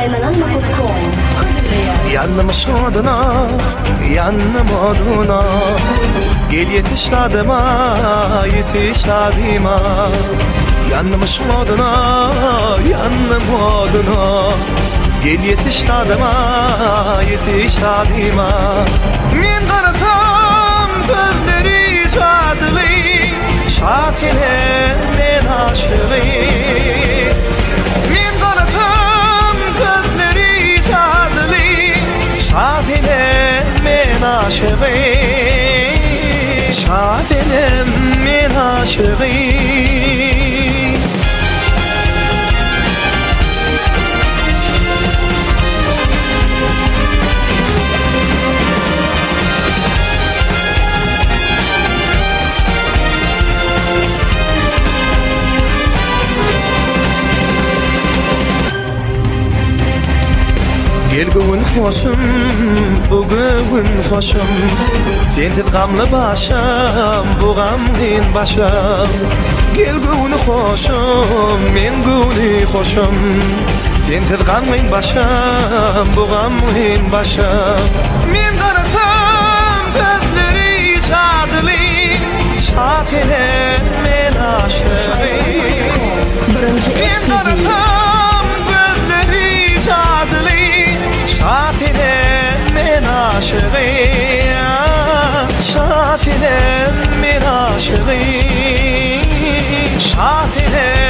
aymananma.com. Yanmış oduna, yanım oduna. Gel yetiş adıma, yetiş adıma. Yanmış oduna, yanım oduna. Gel yetiş adıma, yetiş adıma. Men qarasam gözleri şadlı, şafile men aşığı. Men qarasam gözleri şadlı, şafile men aşığı. Şafile men aşığı. Gelgün hoşum, bugün hoşum. Tentet gamlı başım, bu gamın başım. Gelgün hoşum, men gülü hoşum. Tentet gamın başım, bu gamın başım. Men qarasam gözleri şadlı, şafile men aşığı. Men qarasam gözleri şadlı, şafile men aşığı. Şafile men aşığı. Şafile